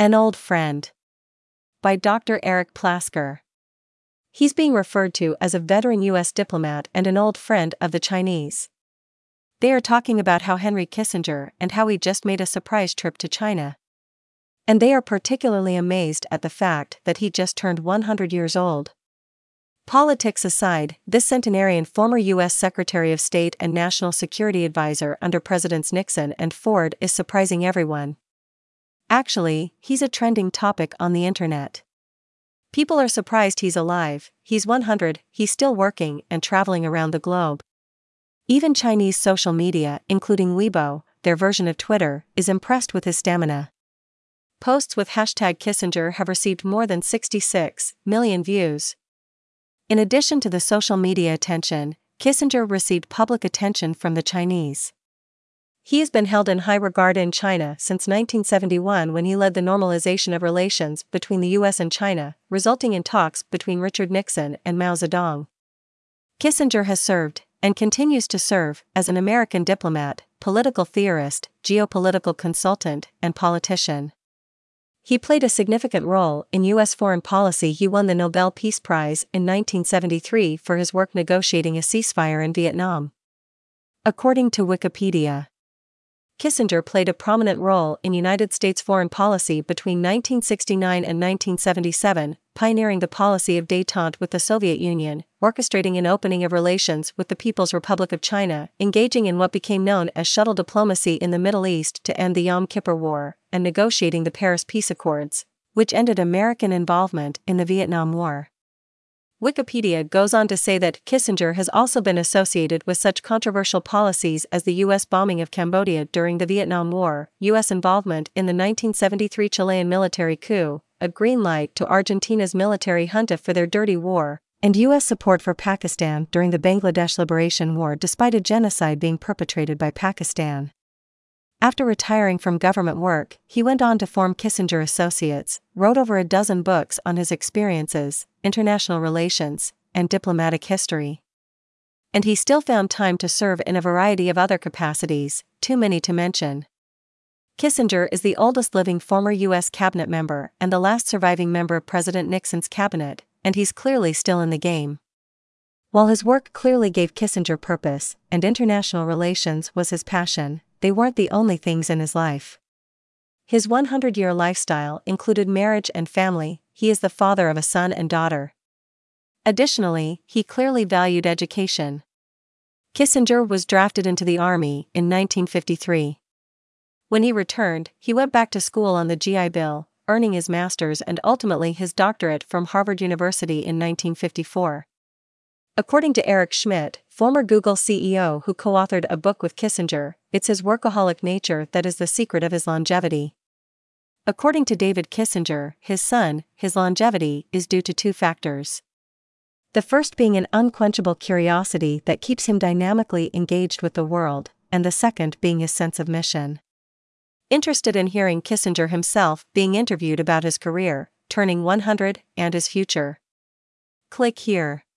An Old Friend. By Dr. Eric Plasker. He's being referred to as a veteran U.S. diplomat and an old friend of the Chinese. They are talking about how Henry Kissinger and how he just made a surprise trip to China. And they are particularly amazed at the fact that he just turned 100 years old. Politics aside, this centenarian former U.S. Secretary of State and National Security Advisor under Presidents Nixon and Ford is surprising everyone. Actually, he's a trending topic on the internet. People are surprised he's alive, he's 100, he's still working and traveling around the globe. Even Chinese social media, including Weibo, their version of Twitter, is impressed with his stamina. Posts with #Kissinger have received more than 66 million views. In addition to the social media attention, Kissinger received public attention from the Chinese. He has been held in high regard in China since 1971 when he led the normalization of relations between the U.S. and China, resulting in talks between Richard Nixon and Mao Zedong. Kissinger has served, and continues to serve, as an American diplomat, political theorist, geopolitical consultant, and politician. He played a significant role in U.S. foreign policy. He won the Nobel Peace Prize in 1973 for his work negotiating a ceasefire in Vietnam. According to Wikipedia, Kissinger played a prominent role in United States foreign policy between 1969 and 1977, pioneering the policy of détente with the Soviet Union, orchestrating an opening of relations with the People's Republic of China, engaging in what became known as shuttle diplomacy in the Middle East to end the Yom Kippur War, and negotiating the Paris Peace Accords, which ended American involvement in the Vietnam War. Wikipedia goes on to say that Kissinger has also been associated with such controversial policies as the U.S. bombing of Cambodia during the Vietnam War, U.S. involvement in the 1973 Chilean military coup, a green light to Argentina's military junta for their dirty war, and U.S. support for Pakistan during the Bangladesh Liberation War despite a genocide being perpetrated by Pakistan. After retiring from government work, he went on to form Kissinger Associates, wrote over a dozen books on his experiences, international relations, and diplomatic history. And he still found time to serve in a variety of other capacities, too many to mention. Kissinger is the oldest living former U.S. cabinet member and the last surviving member of President Nixon's cabinet, and he's clearly still in the game. While his work clearly gave Kissinger purpose, and international relations was his passion, they weren't the only things in his life. His 100-year lifestyle included marriage and family. He is the father of a son and daughter. Additionally, he clearly valued education. Kissinger was drafted into the Army in 1953. When he returned, he went back to school on the GI Bill, earning his master's and ultimately his doctorate from Harvard University in 1954. According to Eric Schmidt, former Google CEO who co-authored a book with Kissinger, it's his workaholic nature that is the secret of his longevity. According to David Kissinger, his longevity is due to two factors. The first being an unquenchable curiosity that keeps him dynamically engaged with the world, and the second being his sense of mission. Interested in hearing Kissinger himself being interviewed about his career, turning 100, and his future? Click here.